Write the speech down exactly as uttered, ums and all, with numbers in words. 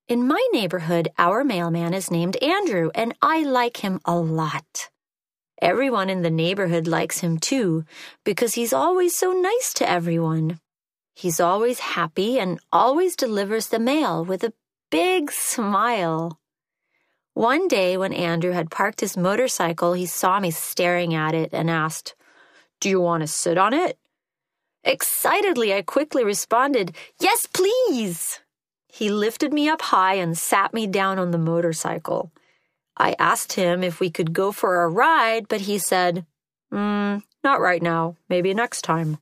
In my neighborhood, our mailman is named Andrew, and I like him a lot. Everyone in the neighborhood likes him too, because he's always so nice to everyone. He's always happy and always delivers the mail with a big smile. One day when Andrew had parked his motorcycle, he saw me staring at it and asked, "Do you want to sit on it?" Excitedly, I quickly responded, "Yes, please." He lifted me up high and sat me down on the motorcycle. I asked him if we could go for a ride, but he said, mm, "Not right now, maybe next time."